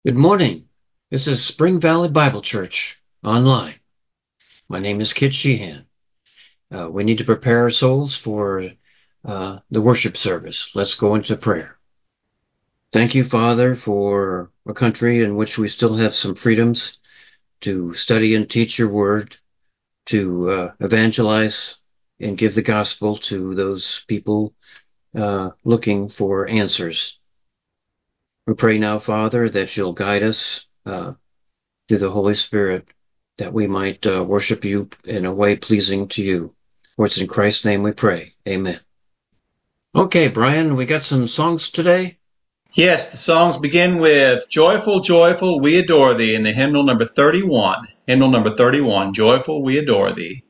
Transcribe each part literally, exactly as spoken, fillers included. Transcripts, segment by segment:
Good morning. This is Spring Valley Bible Church online. My name is Kit Sheehan. Uh, we need to prepare our souls for uh, the worship service. Let's go into prayer. Thank you, Father, for a country in which we still have some freedoms to study and teach your word, to uh, evangelize and give the gospel to those people uh, looking for answers. We pray now, Father, that you'll guide us uh, through the Holy Spirit, that we might uh, worship you in a way pleasing to you. For it's in Christ's name we pray. Amen. Okay, Brian, we got some songs today? Yes, the songs begin with Joyful, Joyful, We Adore Thee in the hymnal number thirty-one. Hymnal number thirty-one, Joyful, We Adore Thee.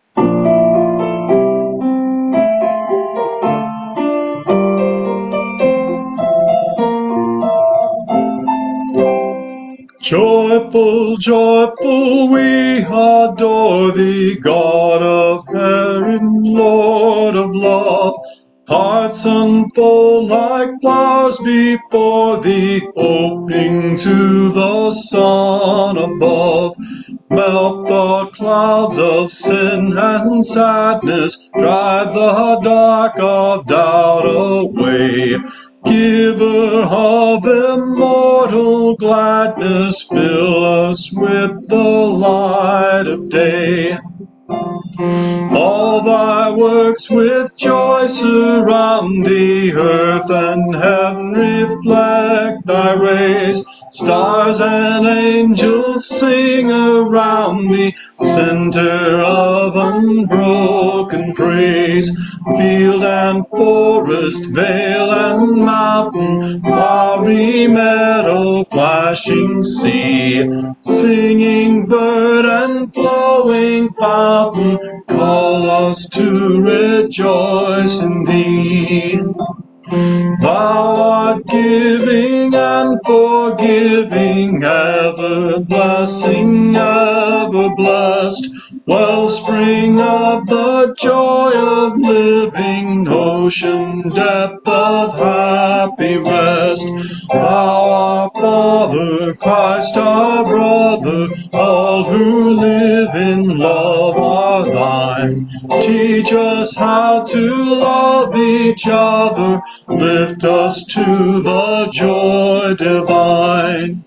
Joyful, joyful, we adore Thee, God of heaven, Lord of love. Hearts unfold like flowers before Thee, opening to the sun above. Melt the clouds of sin and sadness, drive the dark of doubt away. Giver of immortal gladness, fill us with the light of day. All thy works with joy surround Thee, earth and heaven reflect thy rays. Stars and angels sing around Thee, center of unbroken praise. Field and forest, vale and mountain, flowery meadow, flashing sea, singing bird and flowing fountain, call us to rejoice in Thee. Thou art giving and forgiving, ever blessing, ever blessed, wellspring of the joy of living, ocean depth of happy rest. Thou our Father, Christ our brother, all who live in love are Thine. Teach us how to love each other, lift us to the joy divine.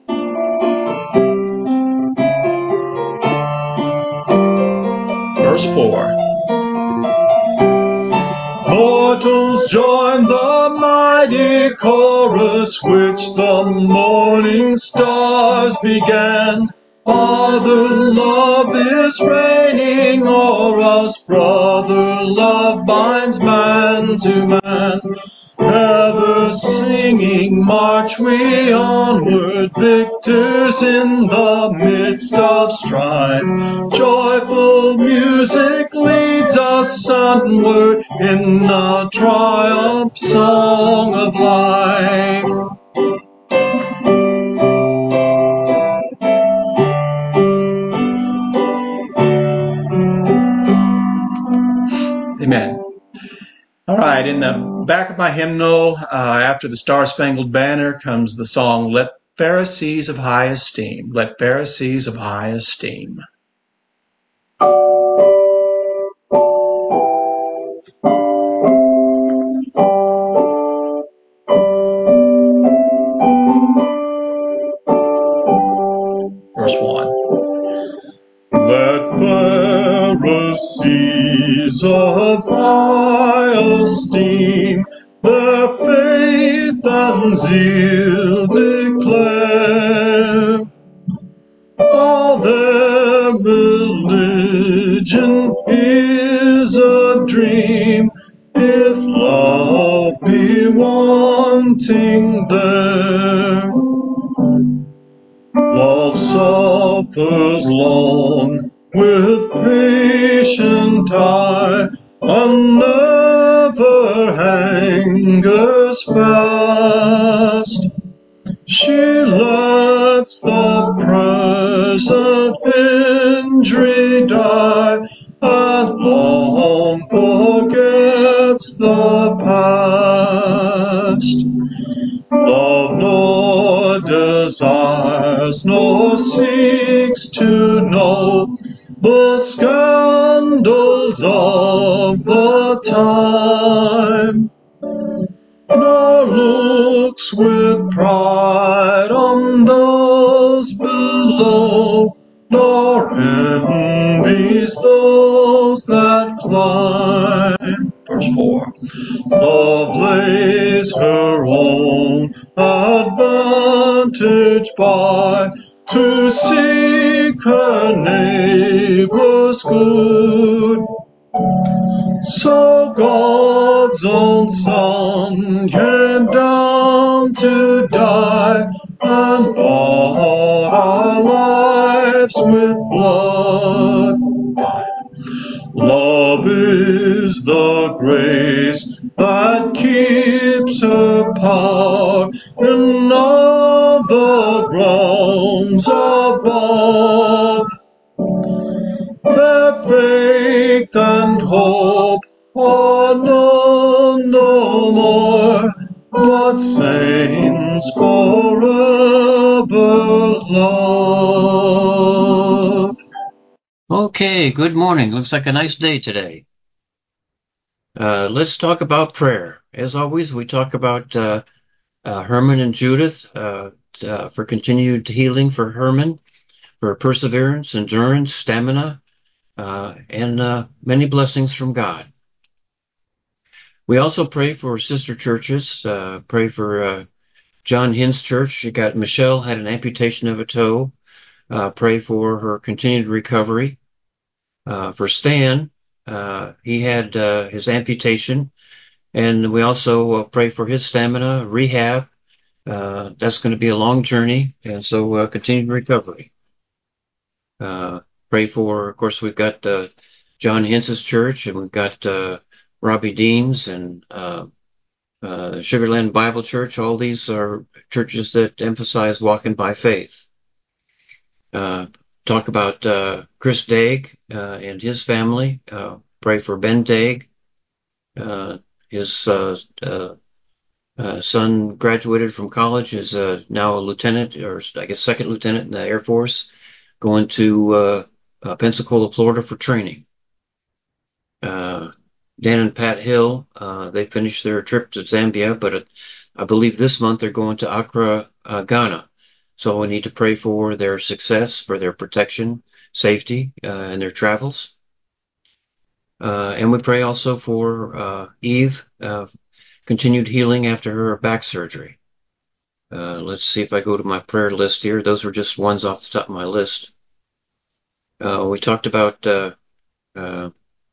Verse four. Mortals join the mighty chorus which the morning stars began. Father love is reigning o'er us, brother love binds man to man. Ever singing march we onward, victors in the midst of strife. Joyful music leads us onward in the triumph song of life. Amen. All right, in the back of my hymnal, uh, after the Star Spangled Banner, comes the song, Let Pharisees of High Esteem, Let Pharisees of High Esteem. Verse one. Let Pharisees of high esteem their faith and zeal declare. All their religion is a dream, if love be wanting there. Love suffers long with patient eye, and never hangers fast. She lets the present injury die, and long forgets the past. Love nor desire inquires nor seeks to know the scandals of the time, nor looks with pride on those below, nor envies those that climb. Verse four. Love lays her own advantage by, to seek her neighbor's good. So God's own Son came down to die, and bought our lives with blood. Love is the grace that keeps her power in all the realms above. Their faith and hope are known no more, but saints forever love. Okay, good morning. Looks like a nice day today. Uh, let's talk about prayer. As always, we talk about uh, uh, Herman and Judith uh, uh, for continued healing for Herman, for perseverance, endurance, stamina, uh, and uh, many blessings from God. We also pray for sister churches. Uh, pray for uh, John Hint's church. She got Michelle had an amputation of a toe. Uh, pray for her continued recovery. Uh, for Stan, uh, he had uh, his amputation, and we also uh, pray for his stamina, rehab. Uh, that's going to be a long journey, and so uh, continued recovery. Uh, pray for, of course, we've got uh, John Hintz's church, and we've got uh, Robbie Deans and uh, uh, Sugarland Bible Church. All these are churches that emphasize walking by faith. Uh, talk about uh, Chris Daig uh, and his family. Uh, pray for Ben Daig. Uh, his uh, uh, uh, son graduated from college, is uh, now a lieutenant, or I guess second lieutenant in the Air Force, going to uh, uh, Pensacola, Florida for training. Uh, Dan and Pat Hill, uh, they finished their trip to Zambia, but uh, I believe this month they're going to Accra, uh, Ghana. So we need to pray for their success, for their protection, safety, uh, in their travels. Uh, and we pray also for uh, Eve, uh, continued healing after her back surgery. Uh, let's see if I go to my prayer list here. Those were just ones off the top of my list. Uh, we talked about, uh, uh,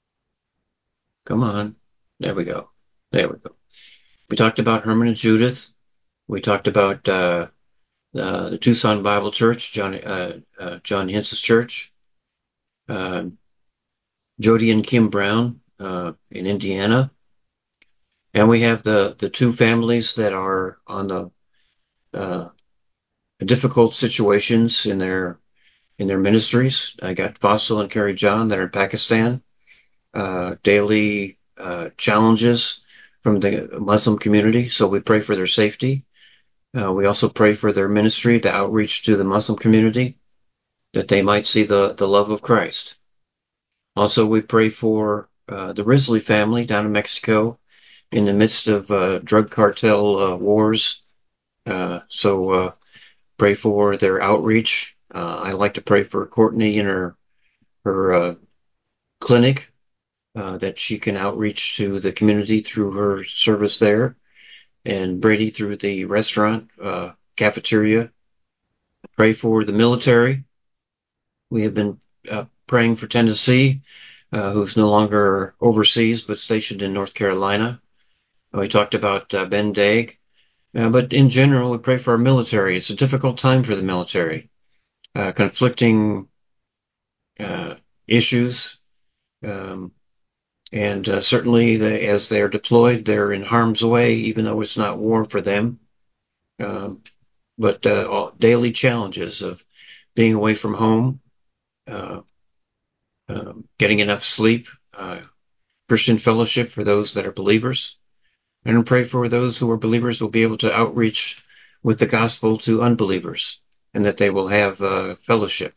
come on, there we go. There we go. We talked about Herman and Judith. We talked about uh, uh, the Tucson Bible Church, John uh, uh, John Hintz's church, uh, Jody and Kim Brown uh, in Indiana, and we have the the two families that are on the uh, difficult situations in their in their ministries. I got Faisal and Carrie John that are in Pakistan. Uh, daily uh, challenges from the Muslim community, so we pray for their safety. Uh, we also pray for their ministry, the outreach to the Muslim community, that they might see the, the love of Christ. Also, we pray for uh, the Risley family down in Mexico in the midst of uh, drug cartel uh, wars. Uh, so uh, pray for their outreach. Uh, I like to pray for Courtney in her, her uh, clinic, uh, that she can outreach to the community through her service there, and Brady through the restaurant, uh, cafeteria. Pray for the military. We have been uh, praying for Tennessee, uh, who's no longer overseas but stationed in North Carolina. We talked about uh, Ben Daig. Uh, but in general, we pray for our military. It's a difficult time for the military. Uh, conflicting uh, issues. Um, and uh, certainly, they, as they're deployed, they're in harm's way, even though it's not war for them. Um, but uh, all, daily challenges of being away from home, uh, um, getting enough sleep, uh, Christian fellowship for those that are believers, and pray for those who are believers will be able to outreach with the gospel to unbelievers. and that they will have uh, fellowship.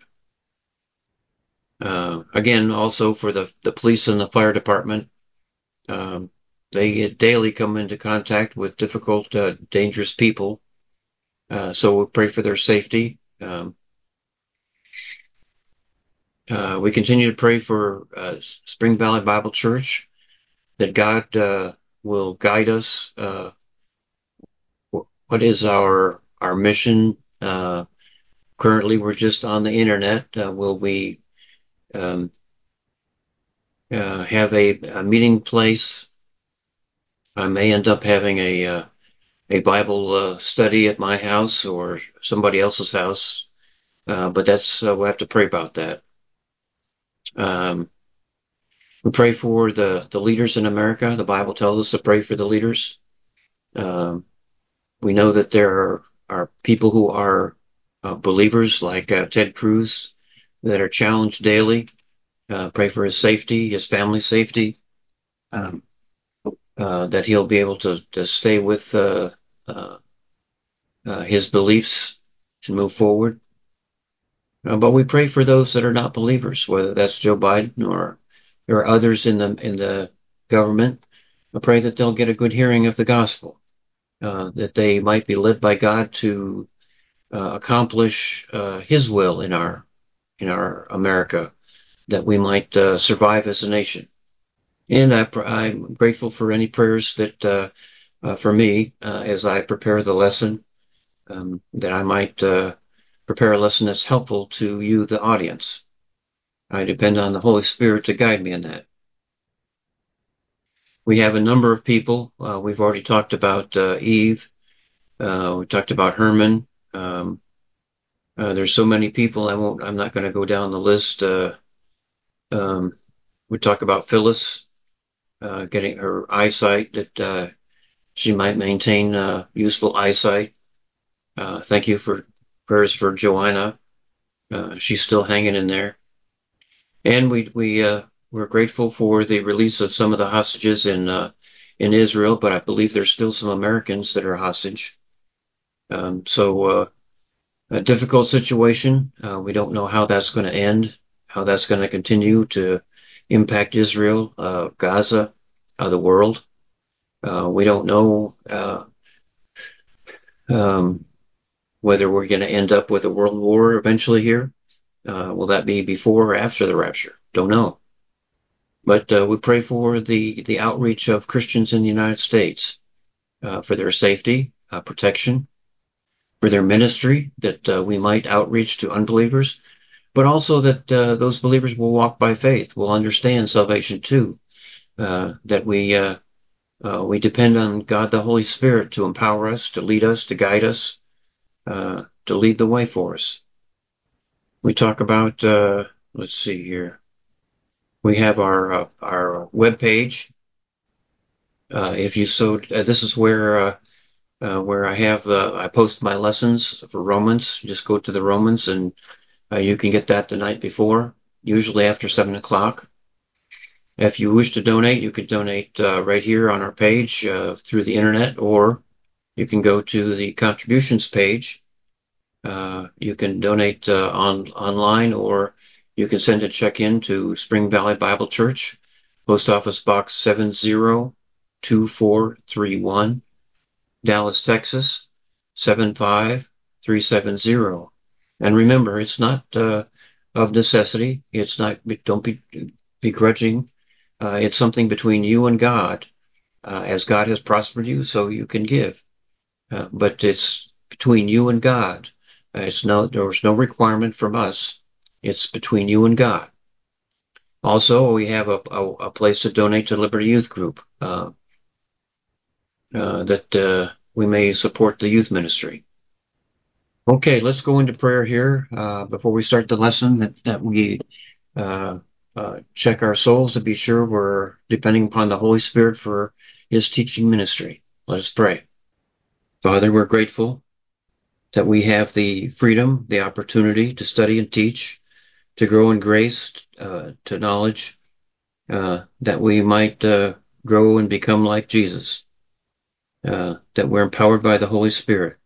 Uh, again, also for the, the police and the fire department, um, they daily come into contact with difficult, uh, dangerous people. Uh, so we pray for their safety. Um, uh, we continue to pray for uh, Spring Valley Bible Church, that God uh, will guide us. Uh, what is our our mission? Uh, currently, we're just on the internet. Uh, will we um, uh, have a, a meeting place? I may end up having a uh, a Bible uh, study at my house or somebody else's house, uh, but that's uh, we'll have to pray about that. Um, we pray for the the leaders in America. The Bible tells us to pray for the leaders. Um, we know that there are, are people who are uh, believers like uh, Ted Cruz that are challenged daily. Uh, pray for his safety, his family's safety, um, uh, that he'll be able to, to stay with uh, uh, uh, his beliefs and move forward. Uh, but we pray for those that are not believers, whether that's Joe Biden or there are others in the in the government. I pray that they'll get a good hearing of the gospel, uh, that they might be led by God to uh, accomplish uh, His will in our in our America, that we might uh, survive as a nation. And I, I'm grateful for any prayers that uh, uh, for me uh, as I prepare the lesson, um, that I might uh, prepare a lesson that's helpful to you, the audience. I depend on the Holy Spirit to guide me in that. We have a number of people. Uh, we've already talked about uh, Eve. Uh, we talked about Herman. Um, uh, there's so many people. I won't. I'm not going to go down the list. Uh, um, we talk about Phyllis uh, getting her eyesight, that uh, she might maintain uh, useful eyesight. Uh, thank you for prayers for Joanna. Uh, she's still hanging in there. And we we uh, we're grateful for the release of some of the hostages in uh, in Israel, but I believe there's still some Americans that are hostage. Um, so uh, a difficult situation. Uh, we don't know how that's going to end, how that's going to continue to impact Israel, uh, Gaza, uh, the world. Uh, we don't know uh, um, whether we're going to end up with a world war eventually here. Uh, will that be before or after the rapture? Don't know. But uh, we pray for the, the outreach of Christians in the United States, uh, for their safety, uh, protection, for their ministry, that uh, we might outreach to unbelievers, but also that uh, those believers will walk by faith, will understand salvation too, uh, that we uh, uh, we depend on God the Holy Spirit to empower us, to lead us, to guide us, uh, to lead the way for us. We talk about, uh, let's see here, we have our uh, our web page. Uh, if you so, uh, this is where uh, uh, where I have uh, I post my lessons for Romans. Just go to the Romans, and uh, you can get that the night before, usually after seven o'clock. If you wish to donate, you could donate uh, right here on our page uh, through the internet, or you can go to the contributions page. Uh, you can donate uh, on online, or you can send a check in to Spring Valley Bible Church, Post Office Box seven zero two four three one, Dallas, Texas seven five three seven zero. And remember, it's not uh, of necessity. It's not. Don't be begrudging. Uh, it's something between you and God. Uh, as God has prospered you, so you can give. Uh, but it's between you and God. Uh, it's no, there's no requirement from us. It's between you and God. Also, we have a, a, a place to donate to Liberty Youth Group, uh, uh, that uh, we may support the youth ministry. Okay, let's go into prayer here uh, before we start the lesson, that, that we uh, uh, check our souls to be sure we're depending upon the Holy Spirit for His teaching ministry. Let us pray. Father, we're grateful that we have the freedom, the opportunity to study and teach, to grow in grace, uh, to knowledge, uh, that we might uh, grow and become like Jesus, uh, that we're empowered by the Holy Spirit.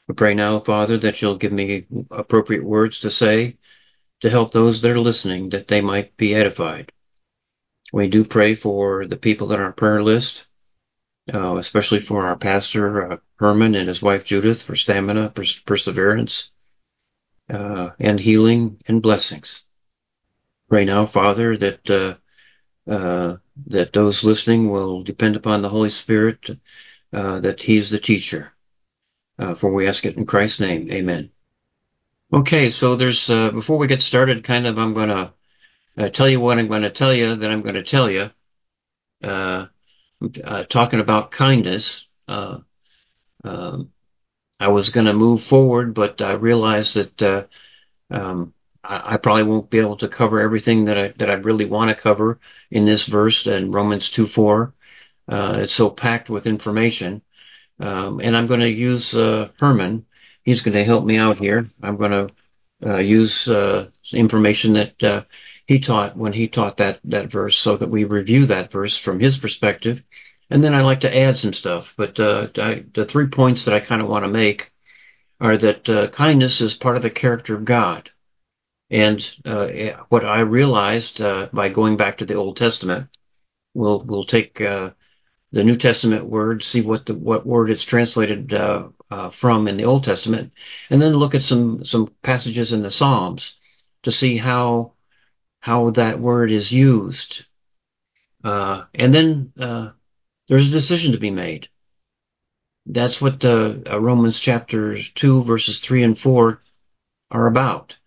We pray now, Father, that you'll give me appropriate words to say to help those that are listening, that they might be edified. We do pray for the people on our prayer list, uh, especially for our pastor, uh, Herman, and his wife, Judith, for stamina, pers- perseverance, uh, and healing and blessings. Pray now, Father, that uh, uh, that those listening will depend upon the Holy Spirit, uh, that He's the teacher. Uh, for we ask it in Christ's name. Amen. Okay, so there's uh, before we get started, kind of, I'm going to uh, tell you what I'm going to tell you that I'm going to tell you. Uh, uh, talking about kindness. Uh, um, I was going to move forward, but I realized that uh, um, I, I probably won't be able to cover everything that I that I really want to cover in this verse in Romans two four. Uh, it's so packed with information, um, and I'm going to use uh, Herman. He's going to help me out here. I'm going to uh, use uh, information that uh, he taught when he taught that that verse, so that we review that verse from his perspective, and then I like to add some stuff. But uh, I, the three points that I kind of want to make are that uh, kindness is part of the character of God, and uh, what I realized uh, by going back to the Old Testament, we'll we'll take uh, the New Testament word, see what the what word it's translated uh, uh, from in the Old Testament, and then look at some some passages in the Psalms to see how how that word is used. Uh, and then uh, there's a decision to be made. That's what the uh, Romans chapters two verses three and four are about.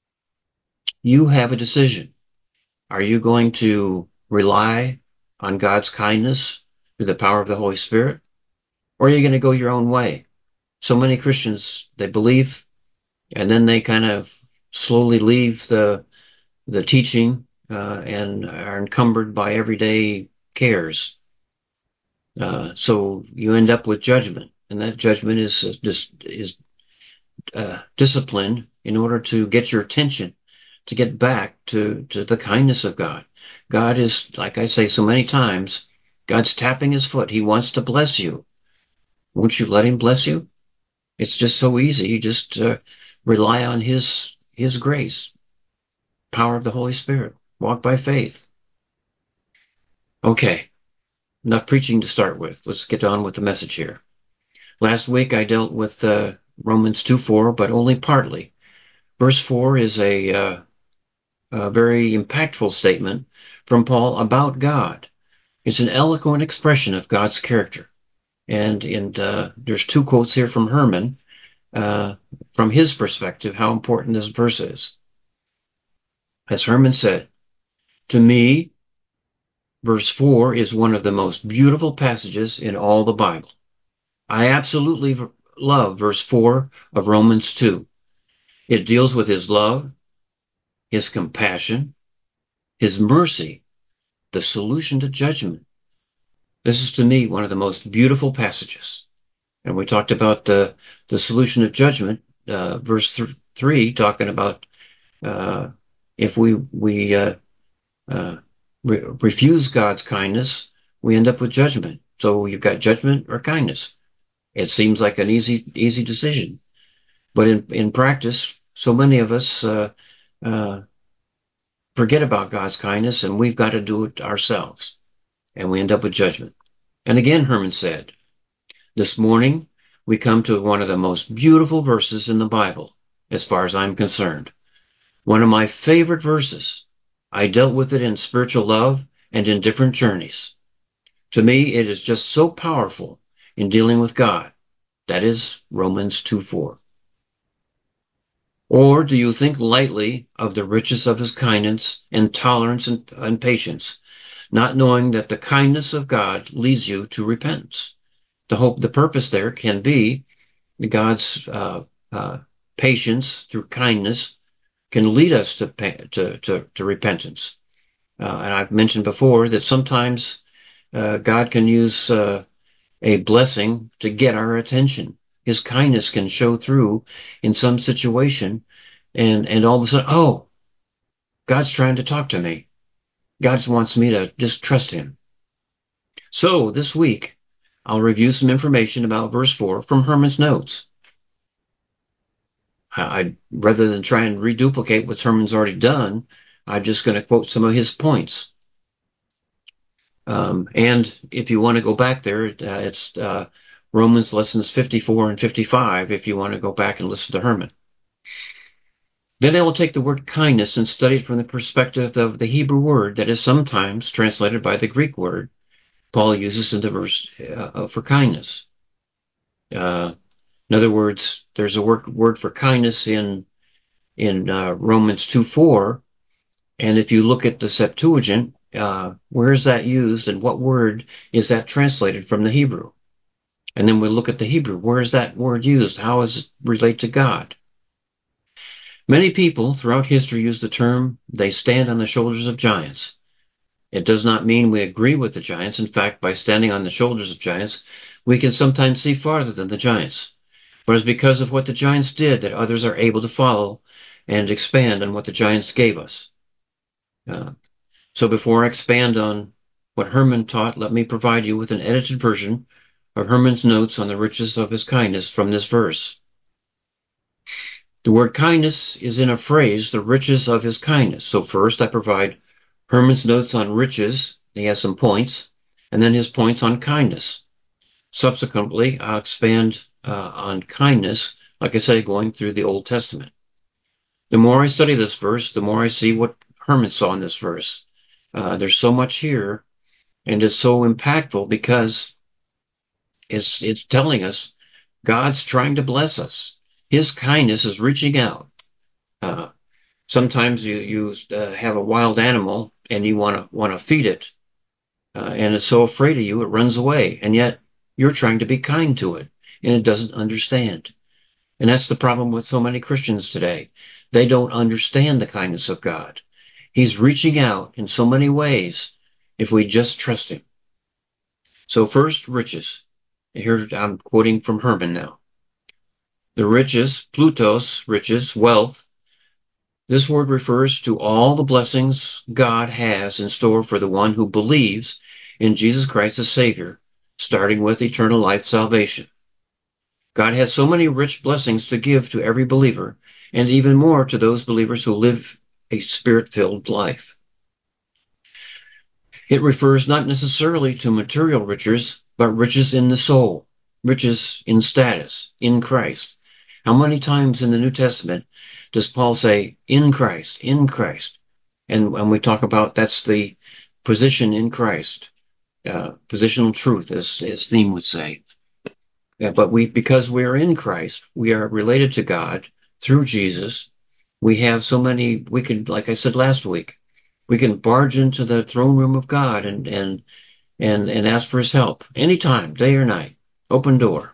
You have a decision. Are you going to rely on God's kindness through the power of the Holy Spirit, or are you going to go your own way? So many Christians, they believe, and then they kind of slowly leave the the teaching uh, and are encumbered by everyday cares. Uh, so you end up with judgment, and that judgment is uh, is, is uh, discipline in order to get your attention, to get back to, to the kindness of God. God is, like I say so many times, God's tapping his foot. He wants to bless you. Won't you let him bless you? It's just so easy. You just uh, rely on his his grace, power of the Holy Spirit. Walk by faith. Okay, enough preaching to start with. Let's get on with the message here. Last week I dealt with uh, Romans two four, but only partly. Verse four is a, uh, a very impactful statement from Paul about God. It's an eloquent expression of God's character. And, and uh, there's two quotes here from Herman, uh, from his perspective, how important this verse is. As Herman said, to me, verse four is one of the most beautiful passages in all the Bible. I absolutely love verse four of Romans two. It deals with his love, his compassion, his mercy, the solution to judgment. This is to me one of the most beautiful passages. And we talked about the, the solution of judgment, uh, verse th- three, talking about uh, if we, we uh, uh, re- refuse God's kindness, we end up with judgment. So you've got judgment or kindness. It seems like an easy easy decision. But in, in practice, so many of us uh, uh, forget about God's kindness, and we've got to do it ourselves. And we end up with judgment. And again, Herman said, this morning we come to one of the most beautiful verses in the Bible, as far as I'm concerned. One of my favorite verses. I dealt with it in spiritual love and in different journeys. To me, it is just so powerful in dealing with God. That is Romans two four. Or do you think lightly of the riches of his kindness and tolerance and, and patience, not knowing that the kindness of God leads you to repentance? The hope, the purpose there can be God's uh, uh, patience through kindness can lead us to to to, to repentance. Uh, and I've mentioned before that sometimes uh, God can use uh, a blessing to get our attention. His kindness can show through in some situation, and and all of a sudden, oh, God's trying to talk to me. God wants me to just trust him. So this week, I'll review some information about verse four from Herman's notes. I, I rather than try and reduplicate what Herman's already done, I'm just going to quote some of his points. Um, and if you want to go back there, uh, it's uh, Romans lessons fifty-four and fifty-five if you want to go back and listen to Herman. Then I will take the word kindness and study it from the perspective of the Hebrew word that is sometimes translated by the Greek word Paul uses in the verse uh, for kindness. Uh, in other words, there's a word, word for kindness in in uh, Romans two four, and if you look at the Septuagint, uh, where is that used and what word is that translated from the Hebrew? And then we look at the Hebrew. Where is that word used? How does it relate to God? Many people throughout history use the term, they stand on the shoulders of giants. It does not mean we agree with the giants. In fact, by standing on the shoulders of giants, we can sometimes see farther than the giants. But it's because of what the giants did that others are able to follow and expand on what the giants gave us. Uh, so before I expand on what Herman taught, let me provide you with an edited version of Herman's notes on the riches of his kindness from this verse. The word kindness is in a phrase, the riches of his kindness. So first I provide Herman's notes on riches. He has some points, and then his points on kindness. Subsequently, I'll expand uh, on kindness, like I say, going through the Old Testament. The more I study this verse, the more I see what Herman saw in this verse. Uh, there's so much here, and it's so impactful because it's it's telling us God's trying to bless us. His kindness is reaching out. Uh, sometimes you you uh, have a wild animal and you want to want to feed it, uh, and it's so afraid of you it runs away, and yet you're trying to be kind to it, and it doesn't understand. And that's the problem with so many Christians today. They don't understand the kindness of God. He's reaching out in so many ways if we just trust him. So first, riches. Here I'm quoting from Herman now. The riches, Plutos, riches, wealth. This word refers to all the blessings God has in store for the one who believes in Jesus Christ as Savior, starting with eternal life salvation. God has so many rich blessings to give to every believer, and even more to those believers who live a spirit-filled life. It refers not necessarily to material riches, but riches in the soul, riches in status, in Christ. How many times in the New Testament does Paul say, in Christ, in Christ? And when we talk about that's the position in Christ, uh, positional truth, as, as Theme would say. Yeah, but we, because we are in Christ, we are related to God through Jesus. We have so many, we could, like I said last week, we can barge into the throne room of God and, and, and, and ask for his help anytime, day or night. Open door.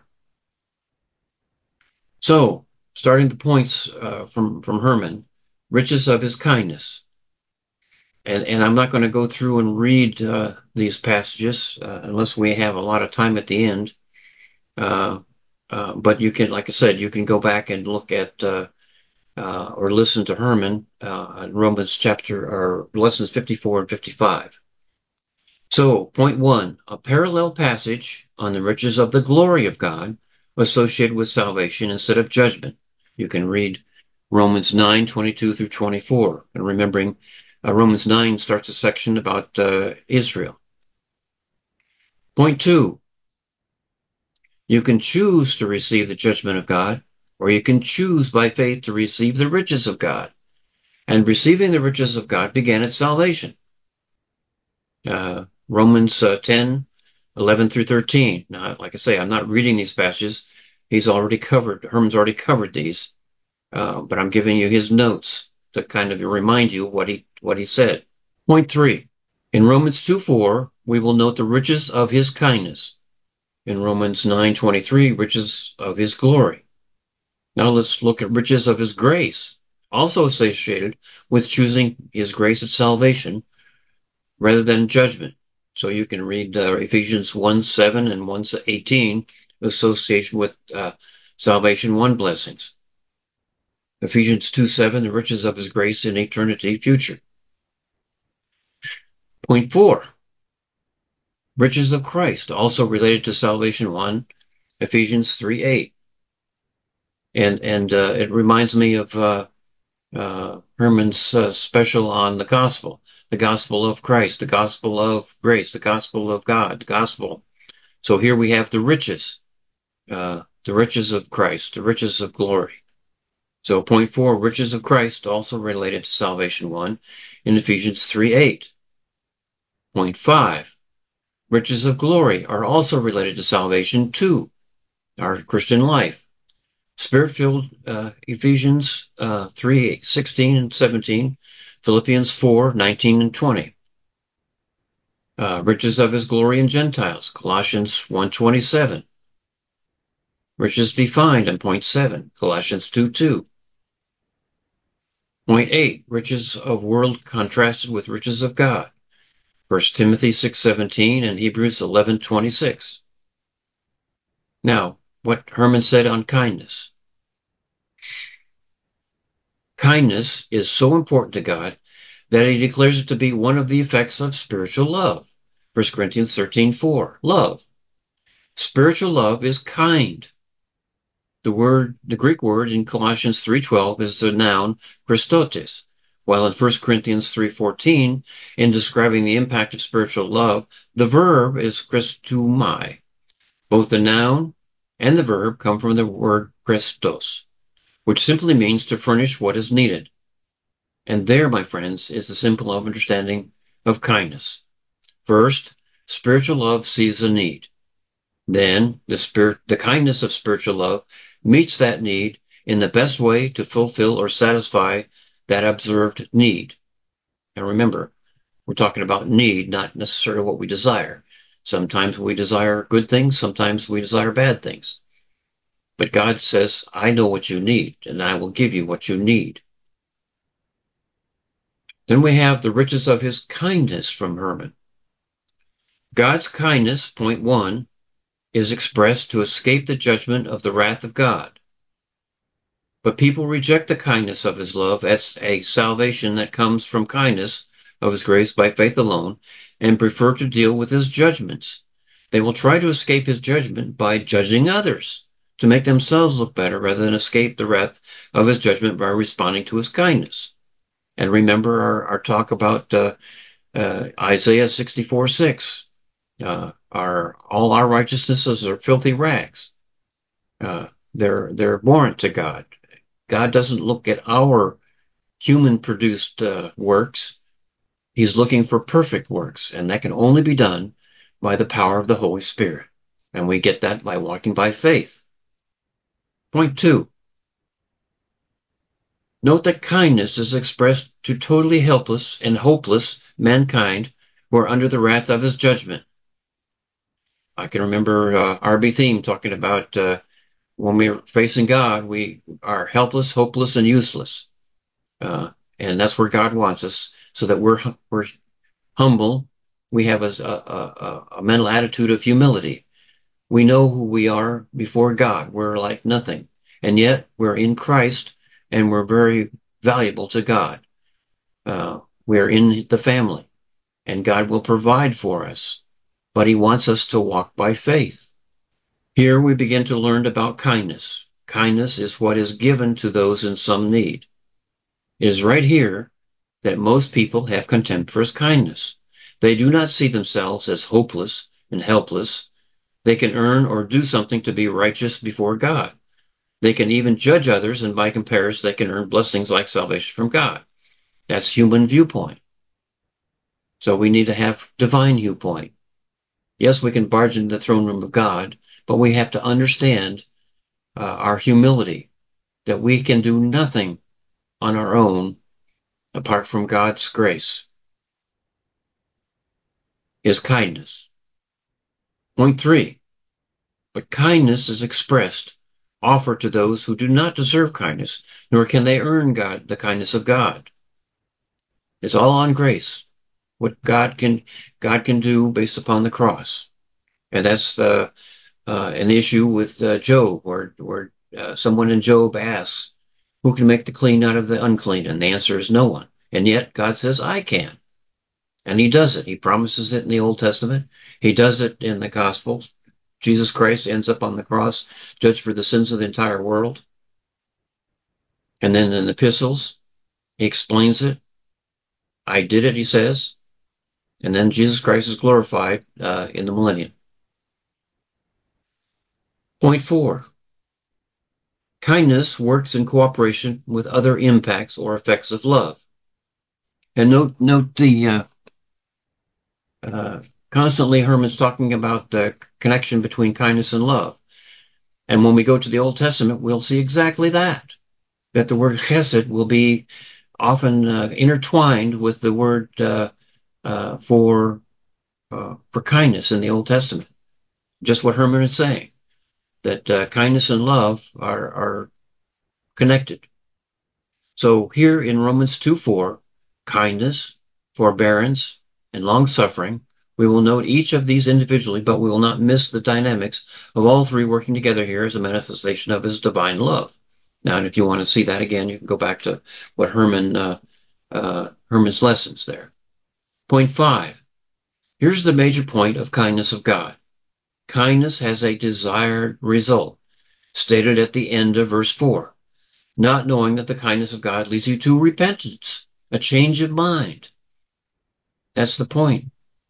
So, starting the points uh, from, from Herman, riches of his kindness. And, and I'm not going to go through and read uh, these passages uh, unless we have a lot of time at the end. Uh, uh, but you can, like I said, you can go back and look at uh, uh, or listen to Herman uh, in Romans chapter or lessons fifty-four and fifty-five. So, point one, a parallel passage on the riches of the glory of God associated with salvation instead of judgment. You can read Romans nine, twenty-two through twenty-four. And remembering, uh, Romans nine starts a section about uh, Israel. Point two, you can choose to receive the judgment of God, or you can choose by faith to receive the riches of God. And receiving the riches of God began at salvation. Uh, Romans uh, ten, eleven through thirteen. Now, like I say, I'm not reading these passages. He's already covered, Herman's already covered these, uh, but I'm giving you his notes to kind of remind you what he what he said. Point three. In Romans two four, we will note the riches of his kindness. In Romans nine twenty-three, riches of his glory. Now let's look at riches of his grace, also associated with choosing his grace at salvation rather than judgment. So you can read uh, Ephesians one seven and one eighteen, association with uh, salvation one blessings. Ephesians two seven, the riches of his grace in eternity future. Point four, riches of Christ, also related to salvation one, Ephesians three eight. And and uh, it reminds me of uh, uh, Herman's uh, special on the gospel, the gospel of Christ, the gospel of grace, the gospel of God, the gospel. So here we have the riches, uh, the riches of Christ, the riches of glory. So point four, riches of Christ, also related to salvation one, in Ephesians three eight. Point five, riches of glory are also related to salvation two, our Christian life. Spirit-filled uh, Ephesians uh, three sixteen and seventeen, Philippians four nineteen and twenty. Uh, riches of his glory in Gentiles, Colossians one twenty-seven. Riches defined in point seven, Colossians two two. Point eight, riches of world contrasted with riches of God, First Timothy six seventeen and Hebrews eleven twenty-six. Now, what Herman said on kindness. Kindness is so important to God that he declares it to be one of the effects of spiritual love. First Corinthians thirteen four, love. Spiritual love is kind. The word, the Greek word in Colossians three twelve is the noun Christotes, while in First Corinthians three fourteen, in describing the impact of spiritual love, the verb is Christumai. Both the noun and the verb come from the word Christos, which simply means to furnish what is needed. And there, my friends, is the simple understanding of kindness. First, spiritual love sees a need. Then, the spirit, the kindness of spiritual love meets that need in the best way to fulfill or satisfy that observed need. And remember, we're talking about need, not necessarily what we desire. Sometimes we desire good things, sometimes we desire bad things. But God says, I know what you need, and I will give you what you need. Then we have the riches of his kindness from Herman. God's kindness, point one, is expressed to escape the judgment of the wrath of God. But people reject the kindness of his love as a salvation that comes from kindness of his grace by faith alone, and prefer to deal with his judgments. They will try to escape his judgment by judging others, to make themselves look better rather than escape the wrath of his judgment by responding to his kindness. And remember our, our talk about uh, uh, Isaiah sixty-four six. Uh, our, all our righteousnesses are filthy rags. Uh, they're, they're abhorrent to God. God doesn't look at our human-produced uh, works. He's looking for perfect works, and that can only be done by the power of the Holy Spirit. And we get that by walking by faith. Point two. Note that kindness is expressed to totally helpless and hopeless mankind who are under the wrath of his judgment. I can remember uh, R B Theme talking about uh, when we're facing God, we are helpless, hopeless, and useless. Uh, and that's where God wants us, so that we're we're humble. We have a, a, a mental attitude of humility. We know who we are before God. We're like nothing. And yet we're in Christ, and we're very valuable to God. Uh, we're in the family, and God will provide for us. But he wants us to walk by faith. Here we begin to learn about kindness. Kindness is what is given to those in some need. It is right here that most people have contempt for his kindness. They do not see themselves as hopeless and helpless. They can earn or do something to be righteous before God. They can even judge others, and by comparison, they can earn blessings like salvation from God. That's human viewpoint. So we need to have divine viewpoint. Yes, we can barge into the throne room of God, but we have to understand uh, our humility, that we can do nothing on our own apart from God's grace. His kindness. Point three. But kindness is expressed, offered to those who do not deserve kindness, nor can they earn God, the kindness of God. It's all on grace, what God can God can do based upon the cross. And that's the, uh, an issue with uh, Job, where, where uh, someone in Job asks, who can make the clean out of the unclean? And the answer is no one. And yet God says, I can. And he does it. He promises it in the Old Testament. He does it in the Gospels. Jesus Christ ends up on the cross, judged for the sins of the entire world. And then in the epistles, he explains it. I did it, he says. And then Jesus Christ is glorified uh, in the millennium. Point four. Kindness works in cooperation with other impacts or effects of love. And note, note the uh, uh, constantly Herman's talking about the connection between kindness and love. And when we go to the Old Testament, we'll see exactly that, that the word chesed will be often uh, intertwined with the word uh, uh, for uh, for kindness in the Old Testament. Just what Herman is saying, that uh, kindness and love are, are connected. So here in Romans two four, kindness, forbearance, and long-suffering, we will note each of these individually, but we will not miss the dynamics of all three working together here as a manifestation of his divine love. Now, and if you want to see that again, you can go back to what Herman uh, uh, Herman's lessons there. Point five. Here's the major point of kindness of God. Kindness has a desired result, stated at the end of verse four. Not knowing that the kindness of God leads you to repentance, a change of mind. That's the point.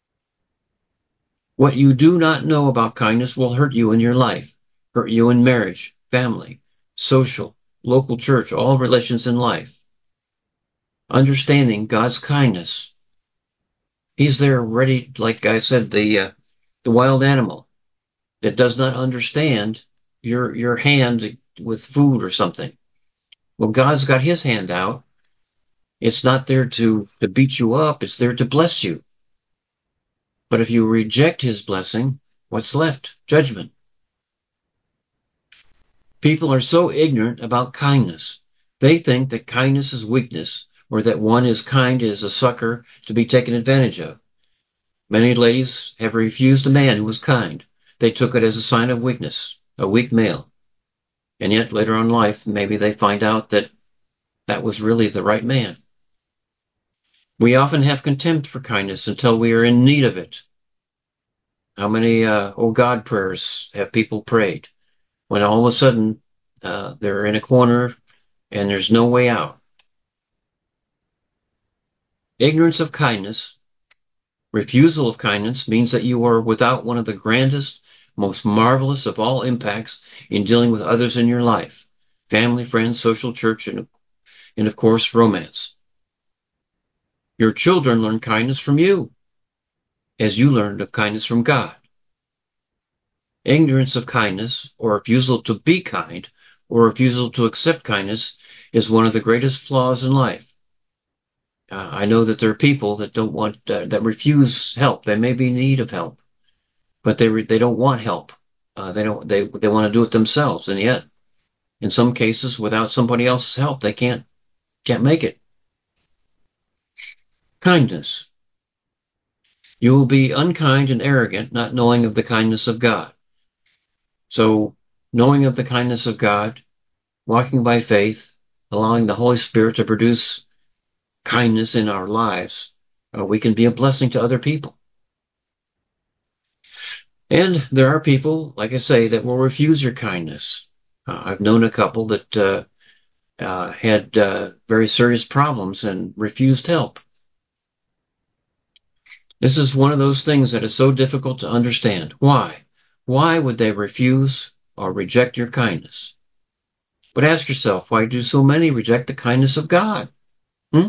What you do not know about kindness will hurt you in your life, hurt you in marriage, family, social, local church, all relations in life. Understanding God's kindness. He's there ready, like I said, the uh, the wild animal that does not understand your your hand with food or something. Well, God's got his hand out. It's not there to, to beat you up. It's there to bless you. But if you reject his blessing, what's left? Judgment. People are so ignorant about kindness. They think that kindness is weakness, or that one is kind is a sucker to be taken advantage of. Many ladies have refused a man who was kind. They took it as a sign of weakness, a weak male. And yet later on in life, maybe they find out that that was really the right man. We often have contempt for kindness until we are in need of it. How many uh, oh God prayers have people prayed when all of a sudden uh, they're in a corner and there's no way out? Ignorance of kindness, refusal of kindness, means that you are without one of the grandest, most marvelous of all impacts in dealing with others in your life: family, friends, social, church, and, and of course, romance. Your children learn kindness from you, as you learned of kindness from God. Ignorance of kindness, or refusal to be kind, or refusal to accept kindness, is one of the greatest flaws in life. Uh, I know that there are people that don't want, uh, that refuse help. They may be in need of help, but they re- they don't want help. Uh, they don't. They they want to do it themselves, and yet, in some cases, without somebody else's help, they can't can't make it. Kindness. You will be unkind and arrogant, not knowing of the kindness of God. So, knowing of the kindness of God, walking by faith, allowing the Holy Spirit to produce kindness in our lives, uh, we can be a blessing to other people. And there are people, like I say, that will refuse your kindness. Uh, I've known a couple that uh, uh, had uh, very serious problems and refused help. This is one of those things that is so difficult to understand. Why? Why would they refuse or reject your kindness? But ask yourself, why do so many reject the kindness of God? Hmm?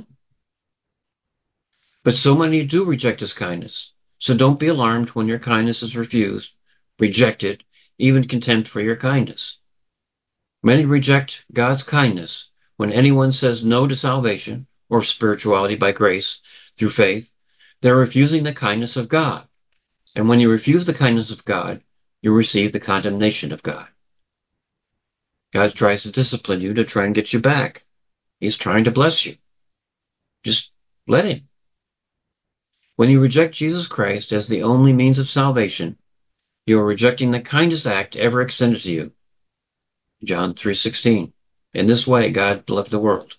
But so many do reject his kindness. So don't be alarmed when your kindness is refused, rejected, even contempt for your kindness. Many reject God's kindness when anyone says no to salvation or spirituality by grace through faith. They're refusing the kindness of God. And when you refuse the kindness of God, you receive the condemnation of God. God tries to discipline you to try and get you back. He's trying to bless you. Just let him. When you reject Jesus Christ as the only means of salvation, you are rejecting the kindest act ever extended to you. John three sixteen. In this way, God loved the world.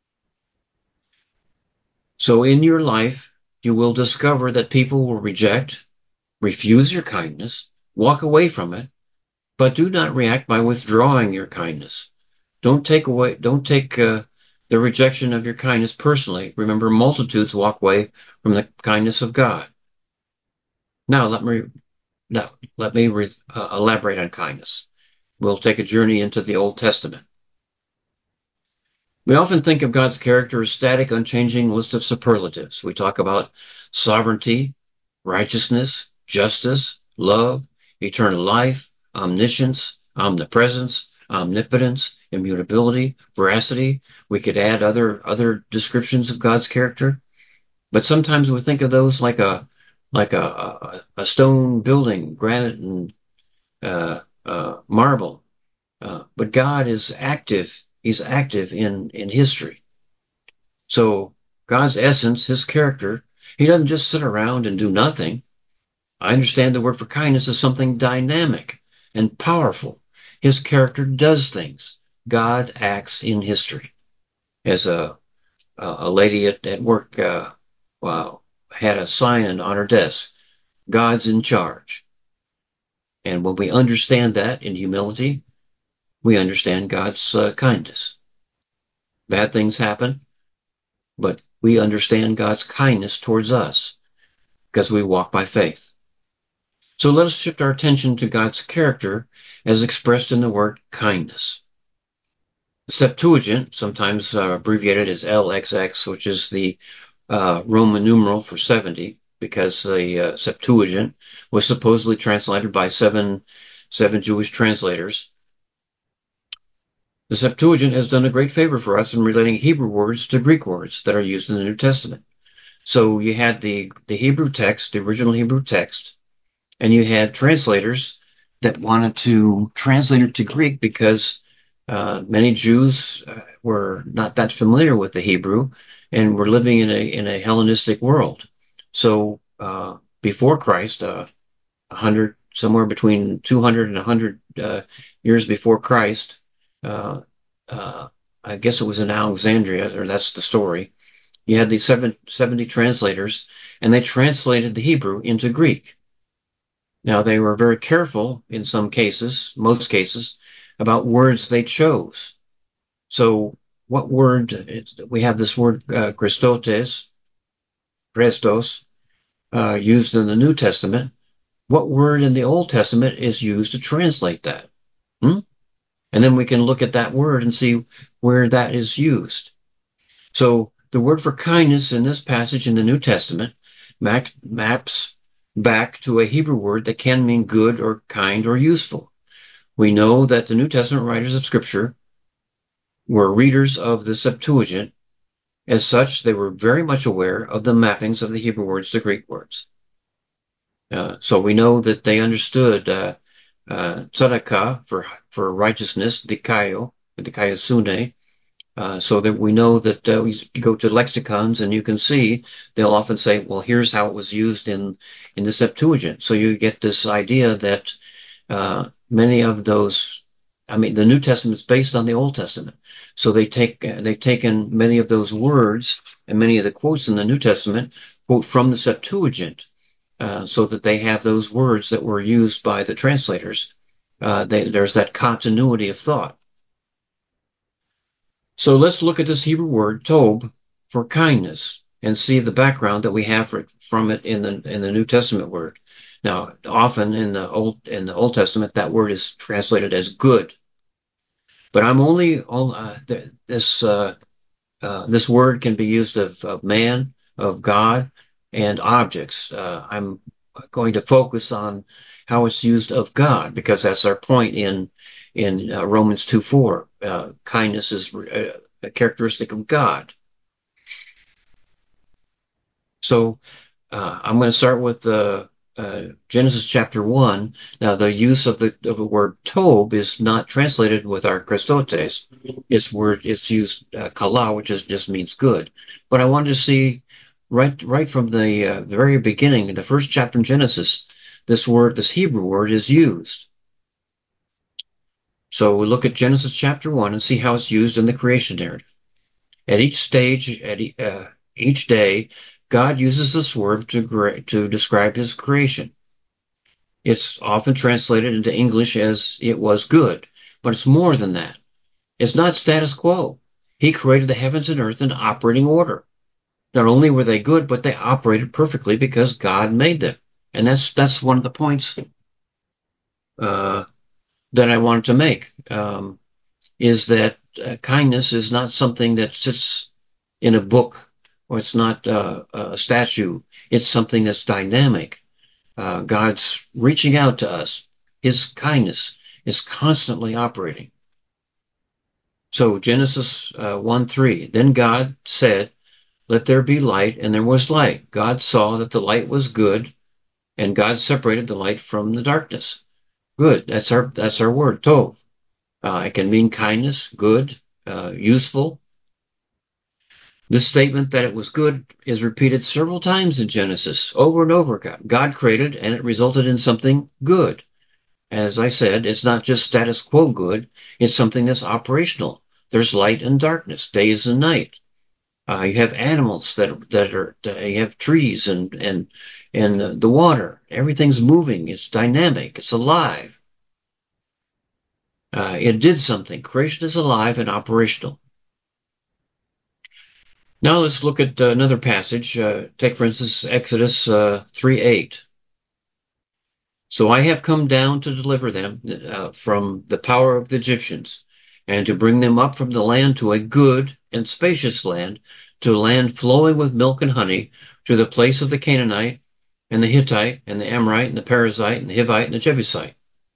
So in your life, you will discover that people will reject, refuse your kindness, walk away from it, but do not react by withdrawing your kindness. Don't take away, don't take uh, the rejection of your kindness personally. Remember, multitudes walk away from the kindness of God. Now, let me now let me re, uh, elaborate on kindness. We'll take a journey into the Old Testament. We often think of God's character as static, unchanging list of superlatives. We talk about sovereignty, righteousness, justice, love, eternal life, omniscience, omnipresence, omnipotence, immutability, veracity. We could add other other descriptions of God's character, but sometimes we think of those like a like a a, a stone building, granite and uh, uh, marble. Uh, but God is active. He's active in in history. So God's essence, His character, He doesn't just sit around and do nothing. I understand the word for kindness is something dynamic and powerful. His character does things. God acts in history. As a a lady at, at work uh, wow, had a sign on her desk, God's in charge. And when we understand that in humility, we understand God's uh, kindness. Bad things happen, but we understand God's kindness towards us because we walk by faith. So let us shift our attention to God's character as expressed in the word kindness. The Septuagint, sometimes uh, abbreviated as L X X, which is the uh, Roman numeral for seventy, because the uh, Septuagint was supposedly translated by seven, seven Jewish translators. The Septuagint has done a great favor for us in relating Hebrew words to Greek words that are used in the New Testament. So you had the, the Hebrew text, the original Hebrew text, and you had translators that wanted to translate it to Greek because uh, many Jews uh, were not that familiar with the Hebrew and were living in a in a Hellenistic world. So uh, before Christ, uh, one hundred somewhere between two hundred and one hundred uh, years before Christ, uh, uh, I guess it was in Alexandria, or that's the story. You had these seven, seventy translators, and they translated the Hebrew into Greek. Now, they were very careful in some cases, most cases, about words they chose. So, what word? We have this word uh, Christotes, Christos, uh, used in the New Testament. What word in the Old Testament is used to translate that? Hmm? And then we can look at that word and see where that is used. So, the word for kindness in this passage in the New Testament maps back to a Hebrew word that can mean good or kind or useful. We know that the New Testament writers of Scripture were readers of the Septuagint. As such, they were very much aware of the mappings of the Hebrew words to Greek words. Uh, so we know that they understood uh, uh, tzedakah for for righteousness, dikaio, dikaiosune, uh, so that we know that uh, we go to lexicons and you can see they'll often say, well, here's how it was used in in the Septuagint. So you get this idea that uh, many of those, I mean, the New Testament is based on the Old Testament. So they take, they've taken many of those words and many of the quotes in the New Testament, quote from the Septuagint, uh, so that they have those words that were used by the translators. Uh, they, there's that continuity of thought. So let's look at this Hebrew word, tob, for kindness, and see the background that we have for, from it in the in the New Testament word. Now, often in the Old in the Old Testament, that word is translated as good. But I'm only uh, this uh, uh, this word can be used of, of man, of God, and objects. Uh, I'm going to focus on how it's used of God because that's our point in in uh, Romans two four. Uh, kindness is a, a characteristic of God. So uh, I'm going to start with the uh, Genesis chapter one. Now, the use of the of the word tob is not translated with our Christotes. It's word it's used uh, kala, which is, just means good. But I wanted to see right right from the, uh, the very beginning, in the first chapter in Genesis, this word, this Hebrew word, is used. So we look at Genesis chapter one and see how it's used in the creation narrative. At each stage, at e- uh, each day, God uses this word to, to describe his creation. It's often translated into English as it was good, but it's more than that. It's not status quo. He created the heavens and earth in operating order. Not only were they good, but they operated perfectly because God made them. And that's that's one of the points uh, that I wanted to make, um, is that uh, kindness is not something that sits in a book, or it's not uh, a statue. It's something that's dynamic. Uh, God's reaching out to us. His kindness is constantly operating. So Genesis uh, one three, then God said, let there be light, and there was light. God saw that the light was good, and God separated the light from the darkness. Good. That's our that's our word, tov. Uh, it can mean kindness, good, uh, useful. This statement that it was good is repeated several times in Genesis, over and over. God created, and it resulted in something good. As I said, it's not just status quo good, it's something that's operational. There's light and darkness, days and night. Uh, you have animals that that are, that you have trees and and and the water. Everything's moving. It's dynamic. It's alive. Uh, it did something. Creation is alive and operational. Now let's look at uh, another passage. Uh, take, for instance, Exodus uh, three eight. So I have come down to deliver them uh, from the power of the Egyptians, and to bring them up from the land to a good and spacious land, to a land flowing with milk and honey, to the place of the Canaanite, and the Hittite, and the Amorite, and the Perizzite, and the Hivite, and the Jebusite.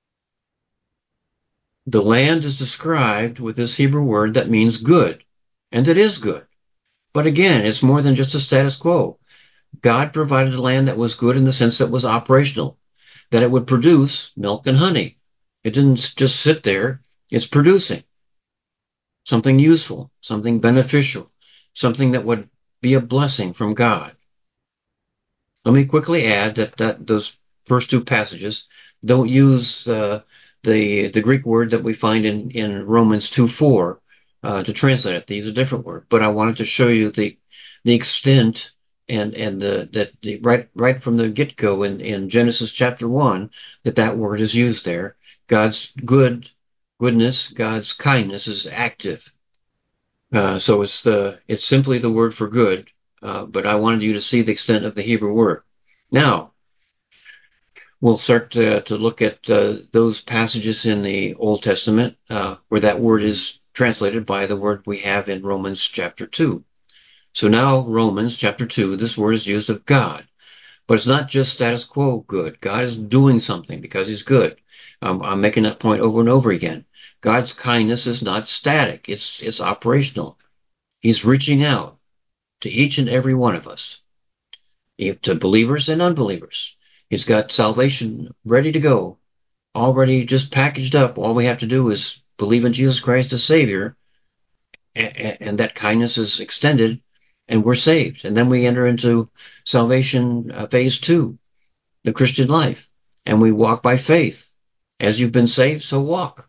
The land is described with this Hebrew word that means good, and it is good. But again, it's more than just a status quo. God provided a land that was good in the sense that it was operational, that it would produce milk and honey. It didn't just sit there. It's producing something useful, something beneficial, something that would be a blessing from God. Let me quickly add that, that those first two passages don't use uh, the the Greek word that we find in, in Romans two four uh, to translate it. They use a different word. But I wanted to show you the the extent and and the that the right right from the get-go in, in Genesis chapter one that that word is used there. God's good goodness, God's kindness is active. Uh, so it's the it's simply the word for good, uh, but I wanted you to see the extent of the Hebrew word. Now we'll start to, to look at uh, those passages in the Old Testament uh, where that word is translated by the word we have in Romans chapter two. So now Romans chapter two, this word is used of God. But it's not just status quo good. God is doing something because he's good. Um, I'm making that point over and over again. God's kindness is not static. It's, it's operational. He's reaching out to each and every one of us, to believers and unbelievers. He's got salvation ready to go, already just packaged up. All we have to do is believe in Jesus Christ as Savior, and, and that kindness is extended, and we're saved. And then we enter into salvation uh, phase two, the Christian life, and we walk by faith. As you've been saved, so walk.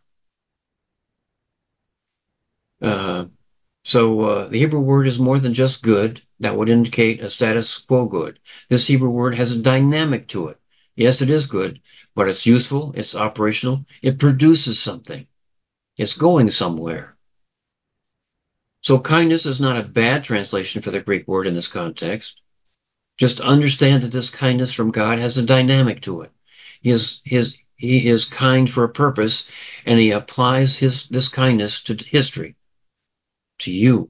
Uh, so uh, the Hebrew word is more than just good. That would indicate a status quo good. This Hebrew word has a dynamic to it. Yes, it is good, but it's useful, it's operational, it produces something. It's going somewhere. So kindness is not a bad translation for the Greek word in this context. Just understand that this kindness from God has a dynamic to it. He is, his, he is kind for a purpose, and he applies his, this kindness to history, to you.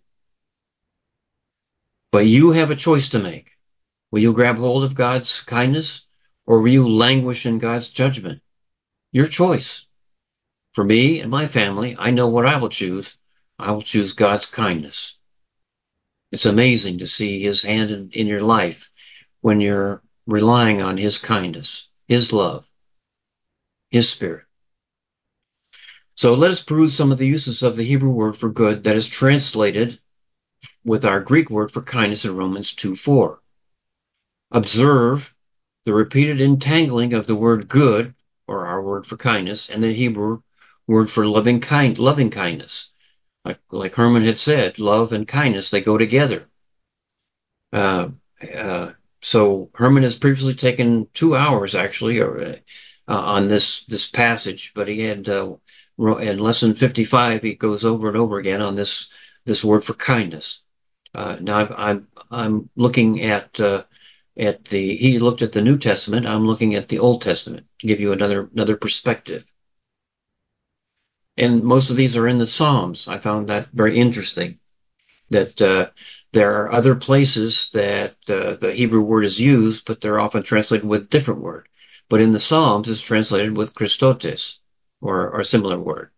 But you have a choice to make. Will you grab hold of God's kindness, or will you languish in God's judgment? Your choice. For me and my family, I know what I will choose. I will choose God's kindness. It's amazing to see his hand in, in your life when you're relying on his kindness, his love, his spirit. So let us peruse some of the uses of the Hebrew word for good that is translated with our Greek word for kindness in Romans two four. Observe the repeated entangling of the word good, or our word for kindness, and the Hebrew word for loving kind, loving kindness. Like, like Herman had said, love and kindness, they go together. Uh, uh, so Herman has previously taken two hours, actually, or, uh, on this this passage, but he had uh, in lesson fifty-five, he goes over and over again on this this word for kindness. Uh, now I've, I'm I'm looking at uh, at the he looked at the New Testament. I'm looking at the Old Testament to give you another another perspective. And most of these are in the Psalms. I found that very interesting. That uh, there are other places that uh, the Hebrew word is used, but they're often translated with a different word. But in the Psalms, it's translated with Christotes, or, or a similar word.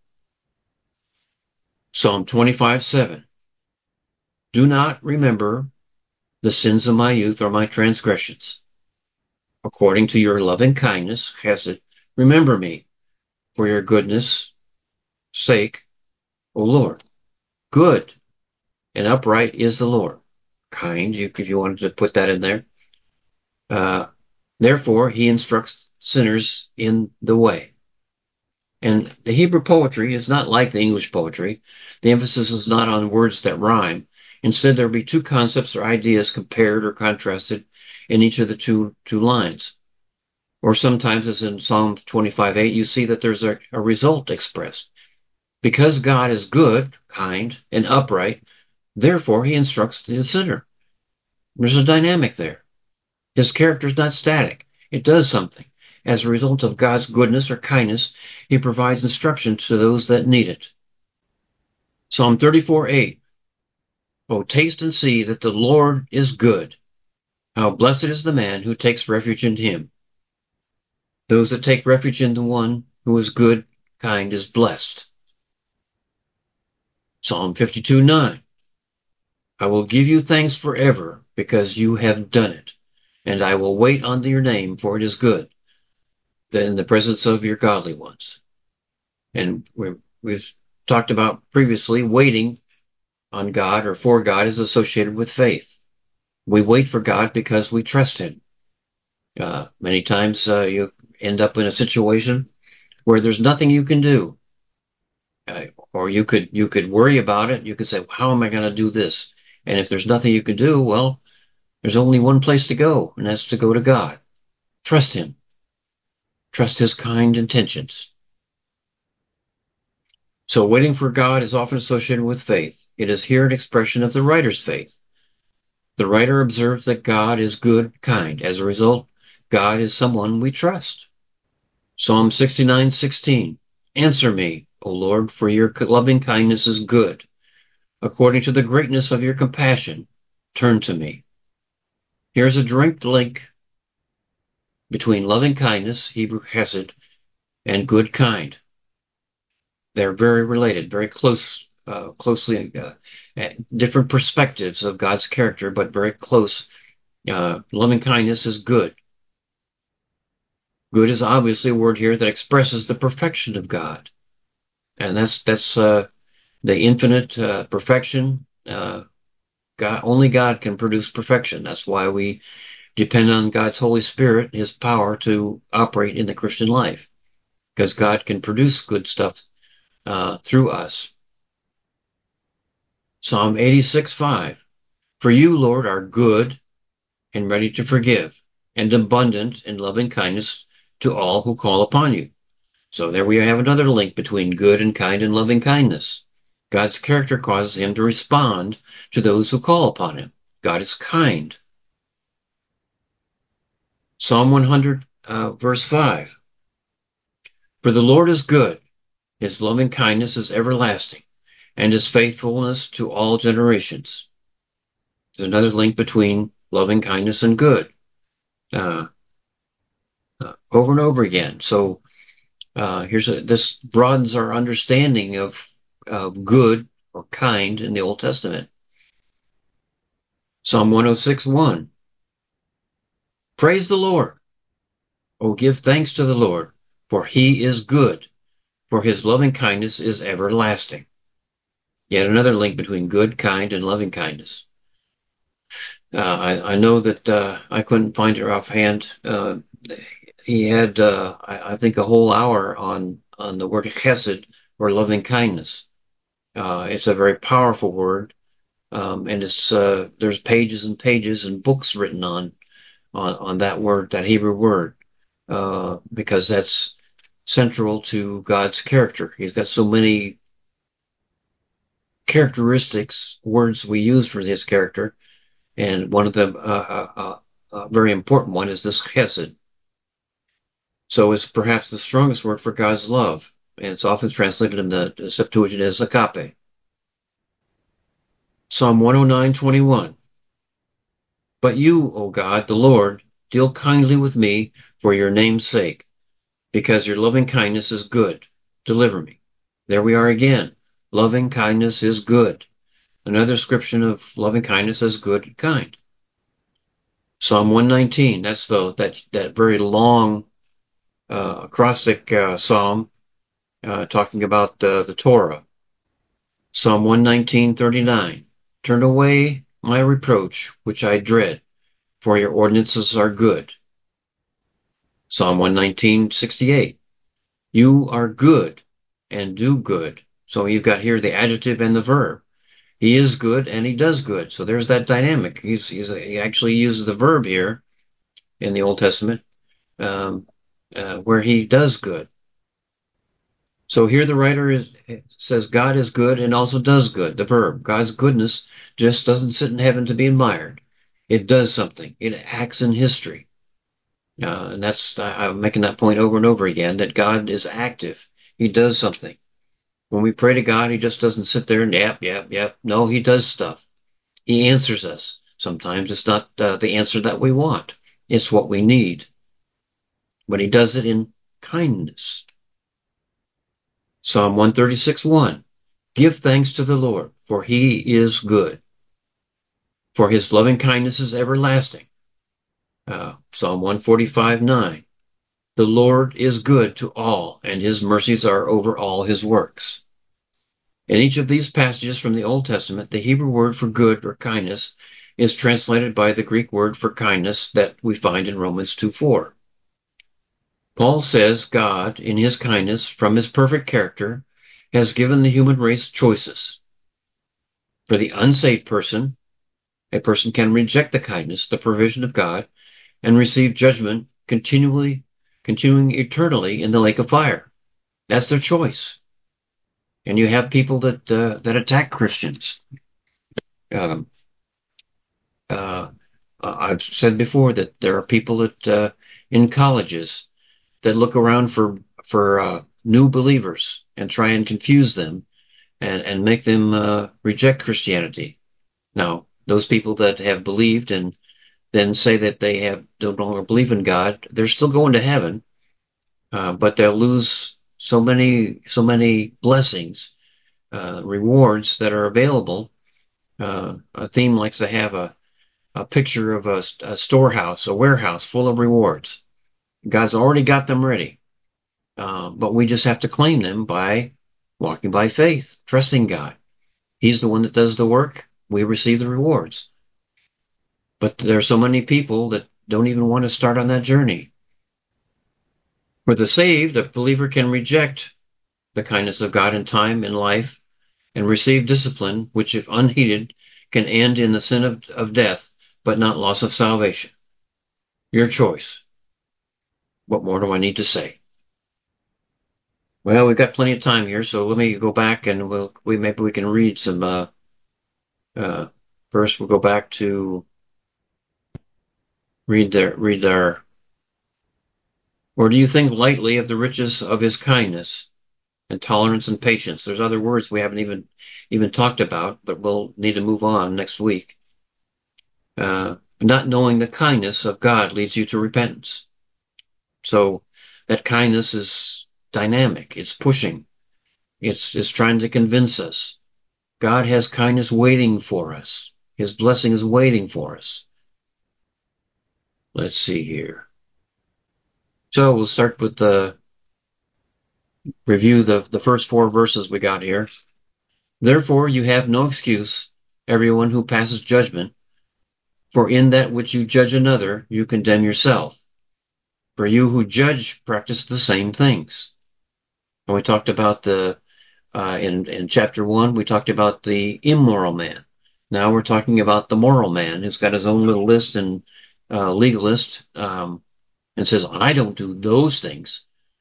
Psalm twenty-five seven. Do not remember the sins of my youth or my transgressions. According to your loving kindness, Chesed, remember me for your goodness' sake, O Lord. Good and upright is the Lord. Kind, you, if you wanted to put that in there. Uh, therefore, he instructs sinners in the way. And the Hebrew poetry is not like the English poetry. The emphasis is not on words that rhyme. Instead, there will be two concepts or ideas compared or contrasted in each of the two, two lines. Or sometimes, as in Psalm twenty-five eight, you see that there's a, a result expressed. Because God is good, kind, and upright, therefore he instructs the sinner. There's a dynamic there. His character is not static. It does something. As a result of God's goodness or kindness, he provides instruction to those that need it. Psalm thirty-four eight. Oh, taste and see that the Lord is good. How blessed is the man who takes refuge in him. Those that take refuge in the one who is good, kind, is blessed. Psalm fifty-two nine. I will give you thanks forever because you have done it, and I will wait on your name, for it is good, in the presence of your godly ones. And we've, we've talked about previously, waiting on God or for God is associated with faith. We wait for God because we trust him. Uh, many times uh, you end up in a situation where there's nothing you can do. Uh, or you could you could worry about it. You could say, how am I going to do this? And if there's nothing you can do, well, there's only one place to go, and that's to go to God. Trust him. Trust his kind intentions. So waiting for God is often associated with faith. It is here an expression of the writer's faith. The writer observes that God is good, kind. As a result, God is someone we trust. Psalm sixty-nine sixteen. Answer me, O Lord, for your loving kindness is good. According to the greatness of your compassion, turn to me. Here's a direct link between loving kindness, Hebrew chesed, and good, kind. They're very related, very close, uh, closely, uh, different perspectives of God's character, but very close. Uh, loving kindness is good. Good is obviously a word here that expresses the perfection of God. And that's that's uh, the infinite uh, perfection. Uh, God, only God can produce perfection. That's why we depend on God's Holy Spirit, his power to operate in the Christian life. Because God can produce good stuff uh, through us. Psalm eighty-six five. For you, Lord, are good and ready to forgive, and abundant in loving kindness to all who call upon you. So there we have another link between good and kind and loving kindness. God's character causes him to respond to those who call upon him. God is kind. Psalm one hundred, uh, verse five. For the Lord is good, his loving kindness is everlasting, and his faithfulness to all generations. There's another link between loving kindness and good. Uh, uh, over and over again. So uh, here's a, this broadens our understanding of uh, good or kind in the Old Testament. Psalm one oh six one. Praise the Lord. Oh, give thanks to the Lord, for he is good, for his loving kindness is everlasting. Yet another link between good, kind, and loving kindness. Uh, I, I know that uh, I couldn't find her offhand. Uh, he had, uh, I, I think, a whole hour on, on the word chesed, or loving kindness. Uh, it's a very powerful word, um, and it's uh, there's pages and pages and books written on on, on that word, that Hebrew word, uh, because that's central to God's character. He's got so many characteristics, words we use for his character, and one of them, uh, uh, uh, uh, very important one, is this chesed. So it's perhaps the strongest word for God's love, and it's often translated in the Septuagint as agape. Psalm one oh nine twenty-one. But you, O God, the Lord, deal kindly with me for your name's sake, because your loving kindness is good. Deliver me. There we are again. Loving kindness is good. Another description of loving kindness as good and kind. Psalm one nineteen, that's the that that very long uh, acrostic uh, psalm uh, talking about uh, the Torah. Psalm one nineteen thirty-nine. Turn away my reproach, which I dread, for your ordinances are good. Psalm one nineteen sixty-eight. You are good and do good. So you've got here the adjective and the verb. He is good and he does good. So there's that dynamic. He's, he's a, he actually uses the verb here in the Old Testament, um, uh, where he does good. So here the writer is, says God is good and also does good. The verb, God's goodness, just doesn't sit in heaven to be admired. It does something. It acts in history. Uh, and that's, I'm making that point over and over again, that God is active. He does something. When we pray to God, he just doesn't sit there and yap, yap, yap. No, he does stuff. He answers us. Sometimes it's not uh, the answer that we want. It's what we need. But he does it in kindness. Psalm one thirty-six one. Give thanks to the Lord, for he is good. For his loving kindness is everlasting. Uh, Psalm one forty-five nine. The Lord is good to all, and his mercies are over all his works. In each of these passages from the Old Testament, the Hebrew word for good or kindness is translated by the Greek word for kindness that we find in Romans two four. Paul says God, in his kindness, from his perfect character, has given the human race choices. For the unsaved person, a person can reject the kindness, the provision of God, and receive judgment continually, continuing eternally in the lake of fire. That's their choice. And you have people that uh, that attack Christians. Um, uh, I've said before that there are people that uh, in colleges that look around for for uh, new believers and try and confuse them and and make them uh, reject Christianity. Now, those people that have believed and then say that they have no longer believe in God, they're still going to heaven, uh, but they'll lose so many so many blessings, uh, rewards that are available. Uh, a theme likes to have a a picture of a, a storehouse, a warehouse full of rewards. God's already got them ready, uh, but we just have to claim them by walking by faith, trusting God. He's the one that does the work. We receive the rewards. But there are so many people that don't even want to start on that journey. For the saved, a believer can reject the kindness of God in time and life and receive discipline, which, if unheeded, can end in the sin of, of death, but not loss of salvation. Your choice. What more do I need to say? Well, we've got plenty of time here, so let me go back and we'll we maybe we can read some. Uh, uh, first, we'll go back to read their read our. Or do you think lightly of the riches of his kindness and tolerance and patience? There's other words we haven't even even talked about, but we'll need to move on next week. Uh, not knowing the kindness of God leads you to repentance. So that kindness is dynamic. It's pushing. It's, it's trying to convince us. God has kindness waiting for us. His blessing is waiting for us. Let's see here. So we'll start with the review the, the first four verses we got here. Therefore you have no excuse, everyone who passes judgment, for in that which you judge another, you condemn yourself. For you who judge practice the same things. And we talked about the Uh, in, in chapter one, we talked about the immoral man. Now we're talking about the moral man who's got his own little list and uh, legalist, um, and says, I don't do those things.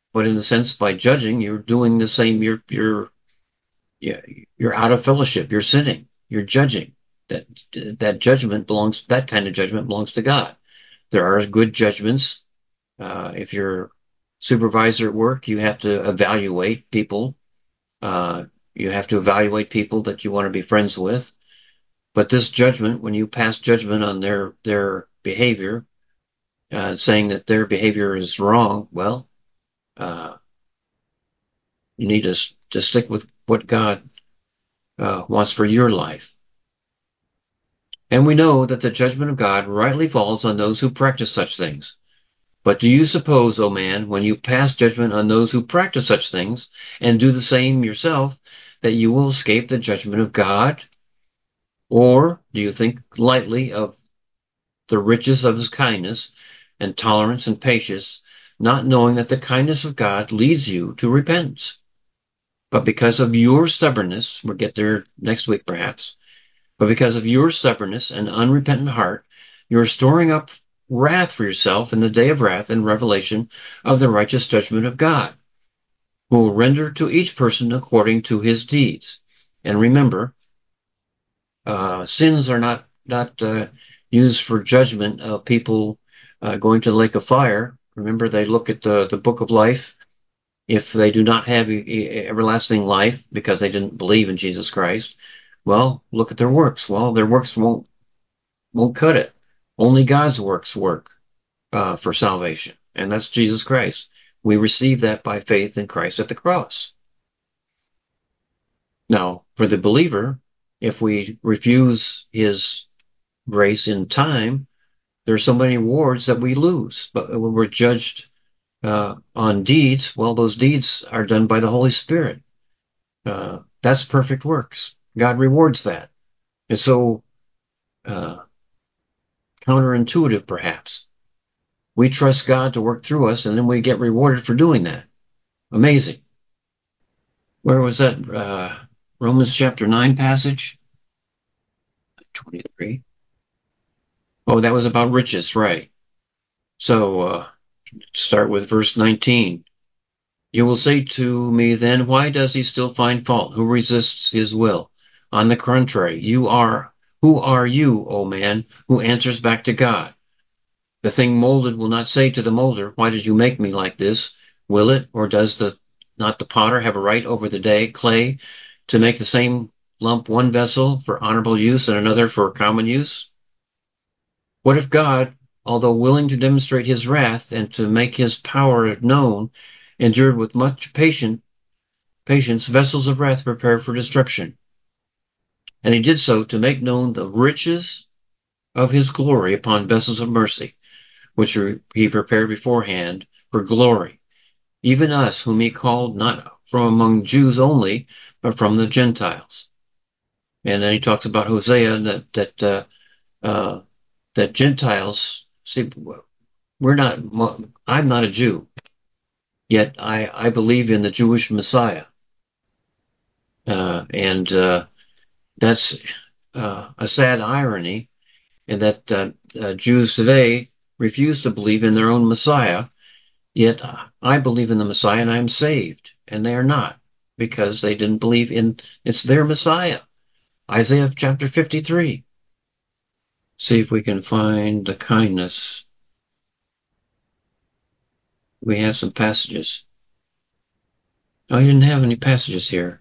but in the sense by judging, you're doing the same. You're you're yeah, you're out of fellowship. You're sinning. You're judging. That that judgment belongs. That kind of judgment belongs to God. There are good judgments. Uh, if you're supervisor at work, you have to evaluate people. Uh, you have to evaluate people that you want to be friends with. But this judgment, when you pass judgment on their their behavior, uh, saying that their behavior is wrong, well, uh, you need to to stick with what God uh, wants for your life. And we know that the judgment of God rightly falls on those who practice such things. But do you suppose, O man, when you pass judgment on those who practice such things, and do the same yourself, that you will escape the judgment of God? Or do you think lightly of the riches of his kindness, and tolerance and patience, not knowing that the kindness of God leads you to repentance? But because of your stubbornness, we'll get there next week perhaps, but because of your stubbornness and unrepentant heart, you are storing up wrath for yourself in the day of wrath and revelation of the righteous judgment of God, who will render to each person according to his deeds. And remember, uh, sins are not not uh, used for judgment of people uh, going to the lake of fire. Remember, they look at the, the book of life. If they do not have everlasting life because they didn't believe in Jesus Christ, well, look at their works. Well, their works won't won't cut it. Only God's works work uh, for salvation, and that's Jesus Christ. We receive that by faith in Christ at the cross. Now, for the believer, if we refuse his grace in time, there's so many rewards that we lose. But when we're judged uh, on deeds, well, those deeds are done by the Holy Spirit. Uh, that's perfect works. God rewards that. And so, uh, counterintuitive perhaps. We trust God to work through us, and then we get rewarded for doing that. Amazing. Where was that? Uh, Romans chapter nine passage? twenty-three. Oh, that was about riches, right. So, uh, start with verse nineteen. You will say to me then, why does he still find fault? Who resists his will? On the contrary, you are, who are you, O man, who answers back to God? The thing molded will not say to the molder, why did you make me like this? Will it? Or does the not the potter have a right over the day clay to make the same lump one vessel for honorable use and another for common use? What if God, although willing to demonstrate his wrath and to make his power known, endured with much patience, patience vessels of wrath prepared for destruction? And he did so to make known the riches of his glory upon vessels of mercy, which he prepared beforehand for glory, even us whom he called not from among Jews only, but from the Gentiles. And then he talks about Hosea, that that uh, uh, that Gentiles, see, we're not, I'm not a Jew, yet I, I believe in the Jewish Messiah. Uh, and uh, that's uh, a sad irony, in that uh, uh, Jews today refuse to believe in their own Messiah. Yet I believe in the Messiah and I'm saved, and they are not, because they didn't believe in it's their Messiah. Isaiah chapter fifty-three. See if we can find the kindness. We have some passages. Oh, you didn't have any passages here.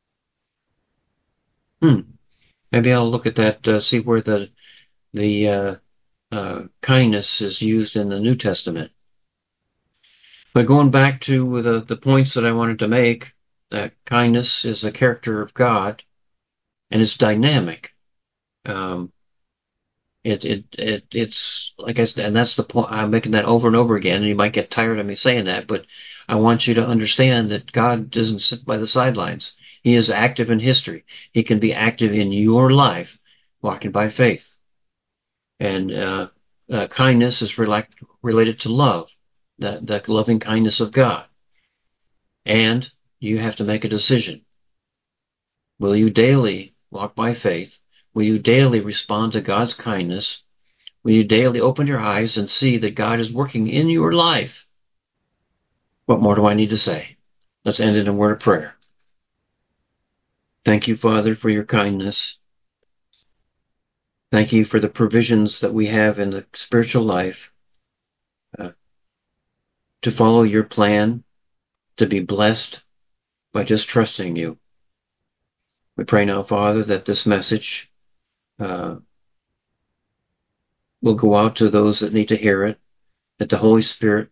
Hmm. Maybe I'll look at that, uh, see where the the uh, uh, kindness is used in the New Testament. But going back to the, the points that I wanted to make, that kindness is a character of God, and it's dynamic. Um, it, it, it, it's like I said, and that's the point. I'm making that over and over again, and you might get tired of me saying that, but I want you to understand that God doesn't sit by the sidelines. He is active in history. He can be active in your life, walking by faith. And uh, uh, kindness is rela- related to love, the, the loving kindness of God. And you have to make a decision. Will you daily walk by faith? Will you daily respond to God's kindness? Will you daily open your eyes and see that God is working in your life? What more do I need to say? Let's end in a word of prayer. Thank you, Father, for your kindness. Thank you for the provisions that we have in the spiritual life uh, to follow your plan, to be blessed by just trusting you. We pray now, Father, that this message uh, will go out to those that need to hear it, that the Holy Spirit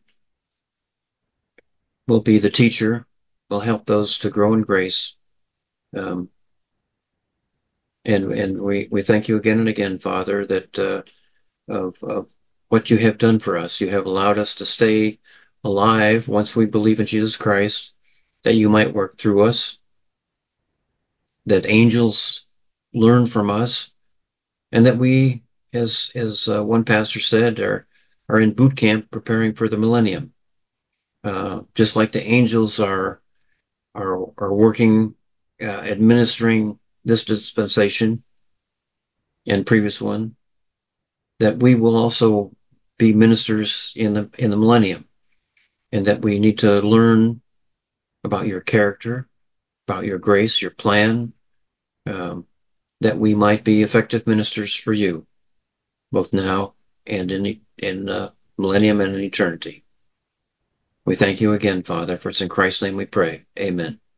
will be the teacher, will help those to grow in grace. Um, and and we, we thank you again and again, Father, that uh, of, of what you have done for us. You have allowed us to stay alive once we believe in Jesus Christ, that you might work through us, that angels learn from us, and that we, as as uh, one pastor said, are are in boot camp preparing for the millennium. Uh, just like the angels are are are working, uh, administering this dispensation and previous one, that we will also be ministers in the in the millennium, and that we need to learn about your character, about your grace, your plan, um, that we might be effective ministers for you, both now and in in uh, millennium and in eternity. We thank you again, Father, for it's in Christ's name we pray. Amen.